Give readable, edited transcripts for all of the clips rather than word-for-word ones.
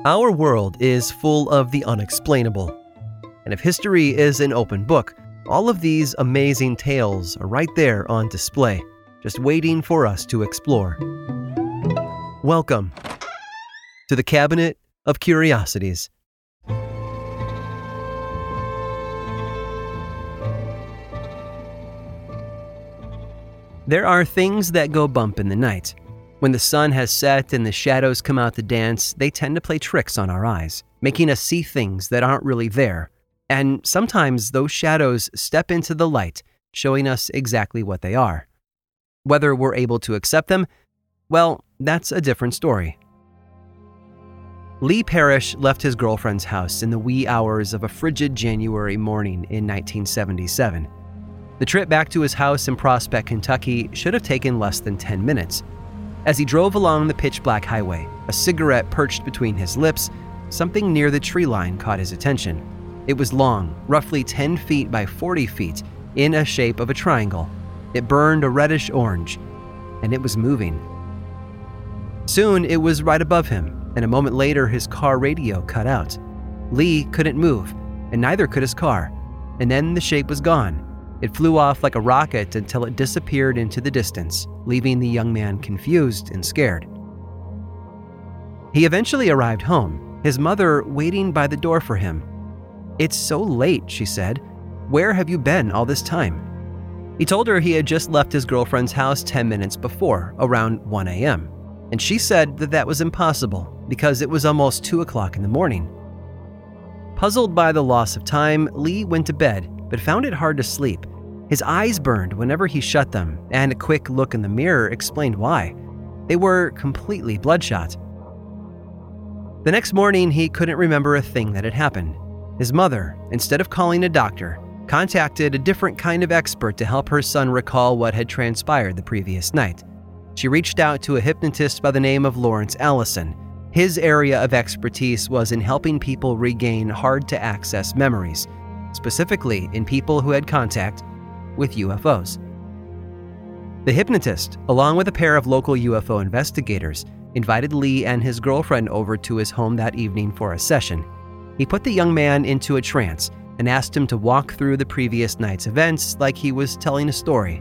Our world is full of the unexplainable. And if history is an open book, all of these amazing tales are right there on display, just waiting for us to explore. Welcome to the Cabinet of Curiosities. There are things that go bump in the night. When the sun has set and the shadows come out to dance, they tend to play tricks on our eyes, making us see things that aren't really there. And sometimes those shadows step into the light, showing us exactly what they are. Whether we're able to accept them, well, that's a different story. Lee Parrish left his girlfriend's house in the wee hours of a frigid January morning in 1977. The trip back to his house in Prospect, Kentucky should have taken less than 10 minutes. As he drove along the pitch-black highway, a cigarette perched between his lips, something near the tree line caught his attention. It was long, roughly 10 feet by 40 feet, in a shape of a triangle. It burned a reddish orange, and it was moving. Soon, it was right above him, and a moment later, his car radio cut out. Lee couldn't move, and neither could his car. And then the shape was gone. It flew off like a rocket until it disappeared into the distance, leaving the young man confused and scared. He eventually arrived home, his mother waiting by the door for him. "It's so late," she said. "Where have you been all this time?" He told her he had just left his girlfriend's house 10 minutes before, around 1 a.m., and she said that was impossible because it was almost 2 o'clock in the morning. Puzzled by the loss of time, Lee went to bed, but found it hard to sleep. His eyes burned whenever he shut them, and a quick look in the mirror explained why. They were completely bloodshot. The next morning, he couldn't remember a thing that had happened. His mother, instead of calling a doctor, contacted a different kind of expert to help her son recall what had transpired the previous night. She reached out to a hypnotist by the name of Lawrence Allison. His area of expertise was in helping people regain hard-to-access memories, specifically in people who had contact with UFOs. The hypnotist, along with a pair of local UFO investigators, invited Lee and his girlfriend over to his home that evening for a session. He put the young man into a trance and asked him to walk through the previous night's events like he was telling a story.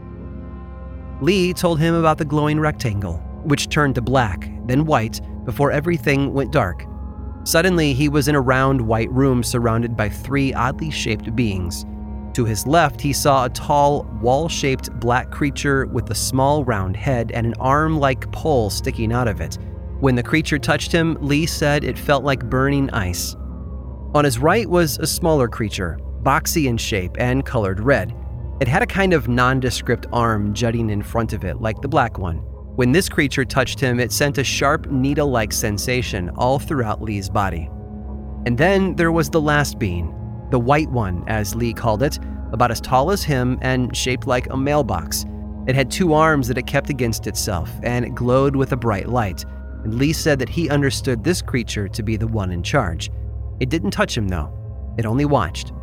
Lee told him about the glowing rectangle, which turned to black, then white, before everything went dark. Suddenly, he was in a round white room surrounded by 3 oddly shaped beings. To his left, he saw a tall, wall-shaped black creature with a small round head and an arm-like pole sticking out of it. When the creature touched him, Lee said it felt like burning ice. On his right was a smaller creature, boxy in shape and colored red. It had a kind of nondescript arm jutting in front of it like the black one. When this creature touched him, it sent a sharp, needle-like sensation all throughout Lee's body. And then there was the last being, the white one, as Lee called it, about as tall as him and shaped like a mailbox. It had 2 arms that it kept against itself, and it glowed with a bright light. And Lee said that he understood this creature to be the one in charge. It didn't touch him, though. It only watched.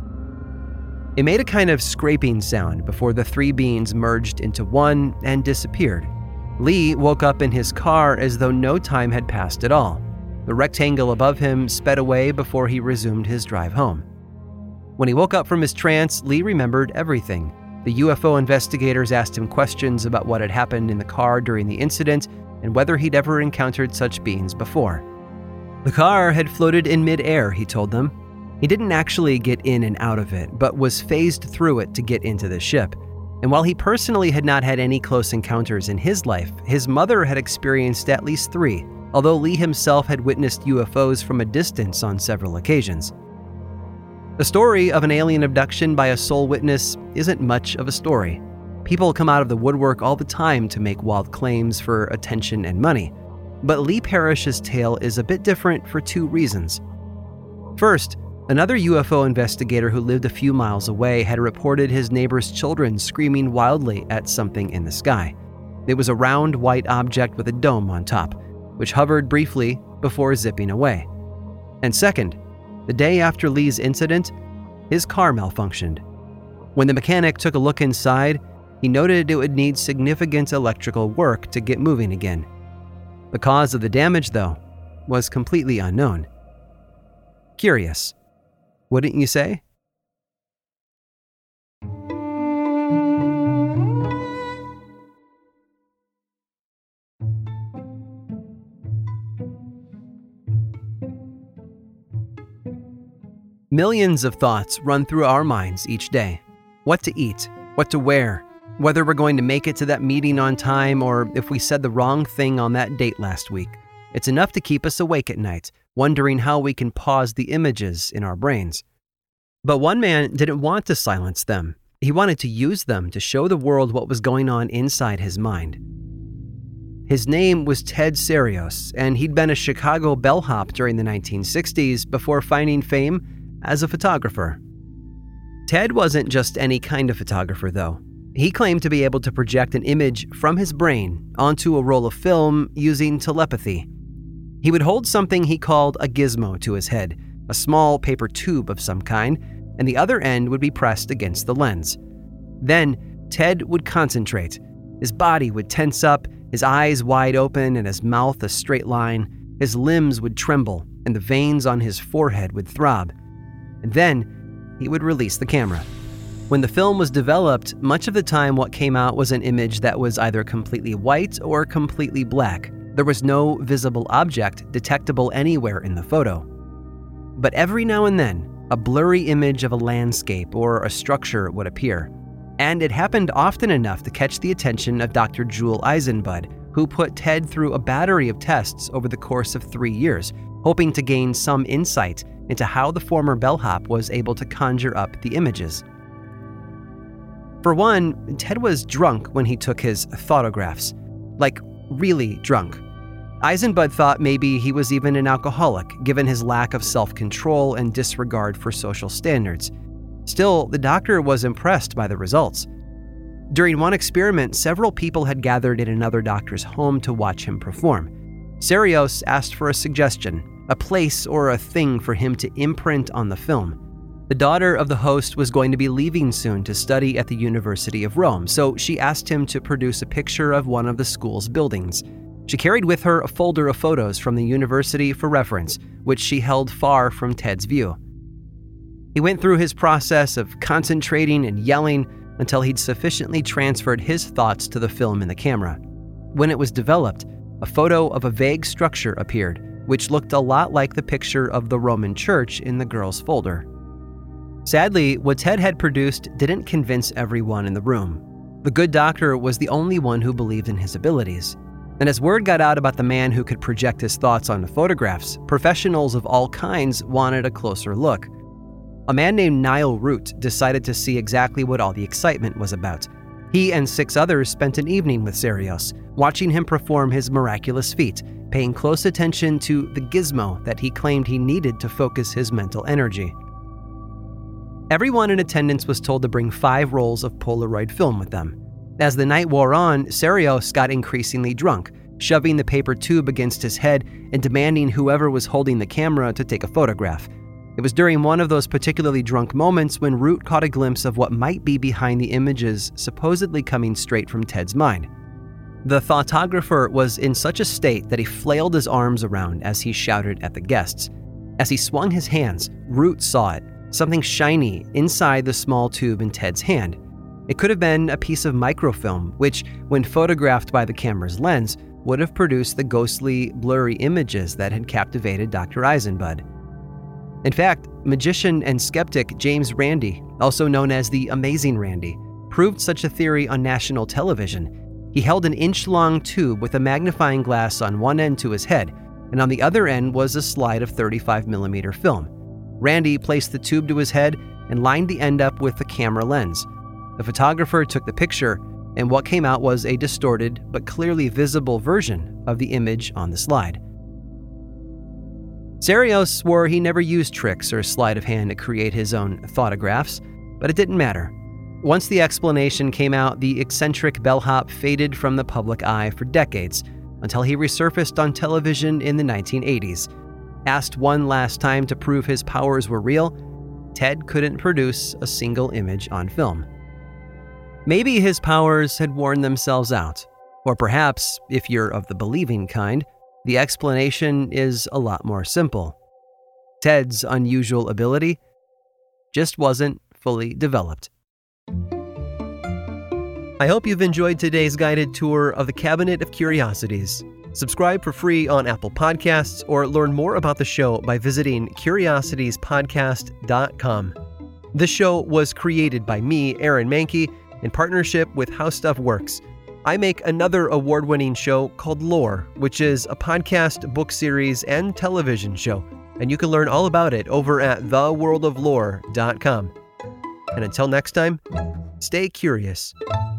It made a kind of scraping sound before the 3 beings merged into one and disappeared. Lee woke up in his car as though no time had passed at all. The rectangle above him sped away before he resumed his drive home. When he woke up from his trance, Lee remembered everything. The UFO investigators asked him questions about what had happened in the car during the incident and whether he'd ever encountered such beings before. The car had floated in mid-air, he told them. He didn't actually get in and out of it, but was phased through it to get into the ship. And while he personally had not had any close encounters in his life, his mother had experienced at least 3, although Lee himself had witnessed UFOs from a distance on several occasions. The story of an alien abduction by a sole witness isn't much of a story. People come out of the woodwork all the time to make wild claims for attention and money. But Lee Parrish's tale is a bit different for 2 reasons. First, another UFO investigator who lived a few miles away had reported his neighbor's children screaming wildly at something in the sky. It was a round white object with a dome on top, which hovered briefly before zipping away. And second, the day after Lee's incident, his car malfunctioned. When the mechanic took a look inside, he noted it would need significant electrical work to get moving again. The cause of the damage, though, was completely unknown. Curious, wouldn't you say? Millions of thoughts run through our minds each day. What to eat, what to wear, whether we're going to make it to that meeting on time, or if we said the wrong thing on that date last week. It's enough to keep us awake at night, wondering how we can pause the images in our brains. But one man didn't want to silence them. He wanted to use them to show the world what was going on inside his mind. His name was Ted Sarandos, and he'd been a Chicago bellhop during the 1960s before finding fame as a photographer. Ted wasn't just any kind of photographer, though. He claimed to be able to project an image from his brain onto a roll of film using telepathy. He would hold something he called a gizmo to his head, a small paper tube of some kind, and the other end would be pressed against the lens. Then, Ted would concentrate. His body would tense up, his eyes wide open and his mouth a straight line. His limbs would tremble, and the veins on his forehead would throb. And then, he would release the camera. When the film was developed, much of the time what came out was an image that was either completely white or completely black. There was no visible object detectable anywhere in the photo. But every now and then, a blurry image of a landscape or a structure would appear. And it happened often enough to catch the attention of Dr. Jewel Eisenbud, who put Ted through a battery of tests over the course of 3 years, hoping to gain some insight into how the former bellhop was able to conjure up the images. For one, Ted was drunk when he took his photographs. Like, really drunk. Eisenbud thought maybe he was even an alcoholic, given his lack of self-control and disregard for social standards. Still, the doctor was impressed by the results. During one experiment, several people had gathered in another doctor's home to watch him perform. Sarandos asked for a suggestion, a place or a thing for him to imprint on the film. The daughter of the host was going to be leaving soon to study at the University of Rome, so she asked him to produce a picture of one of the school's buildings. She carried with her a folder of photos from the university for reference, which she held far from Ted's view. He went through his process of concentrating and yelling until he'd sufficiently transferred his thoughts to the film in the camera. When it was developed, a photo of a vague structure appeared, which looked a lot like the picture of the Roman church in the girl's folder. Sadly, what Ted had produced didn't convince everyone in the room. The good doctor was the only one who believed in his abilities. And as word got out about the man who could project his thoughts onto photographs, professionals of all kinds wanted a closer look. A man named Niall Root decided to see exactly what all the excitement was about. He and 6 others spent an evening with Sarandos, watching him perform his miraculous feat, paying close attention to the gizmo that he claimed he needed to focus his mental energy. Everyone in attendance was told to bring 5 rolls of Polaroid film with them. As the night wore on, Sarandos got increasingly drunk, shoving the paper tube against his head and demanding whoever was holding the camera to take a photograph. It was during one of those particularly drunk moments when Root caught a glimpse of what might be behind the images supposedly coming straight from Ted's mind. The photographer was in such a state that he flailed his arms around as he shouted at the guests. As he swung his hands, Root saw it, something shiny inside the small tube in Ted's hand. It could have been a piece of microfilm, which, when photographed by the camera's lens, would have produced the ghostly, blurry images that had captivated Dr. Eisenbud. In fact, magician and skeptic James Randi, also known as the Amazing Randi, proved such a theory on national television. He held an inch-long tube with a magnifying glass on one end to his head, and on the other end was a slide of 35mm film. Randi placed the tube to his head and lined the end up with the camera lens. The photographer took the picture, and what came out was a distorted but clearly visible version of the image on the slide. Sarandos swore he never used tricks or sleight of hand to create his own photographs, but it didn't matter. Once the explanation came out, the eccentric bellhop faded from the public eye for decades, until he resurfaced on television in the 1980s. Asked one last time to prove his powers were real, Ted couldn't produce a single image on film. Maybe his powers had worn themselves out, or perhaps, if you're of the believing kind, The explanation is a lot more simple. Ted's unusual ability just wasn't fully developed. I hope you've enjoyed today's guided tour of the Cabinet of Curiosities. Subscribe for free on Apple Podcasts or learn more about the show by visiting curiositiespodcast.com. This show was created by me, Aaron Mahnke, in partnership with How Stuff Works. I make another award-winning show called Lore, which is a podcast, book series, and television show, and you can learn all about it over at theworldoflore.com. And until next time, stay curious.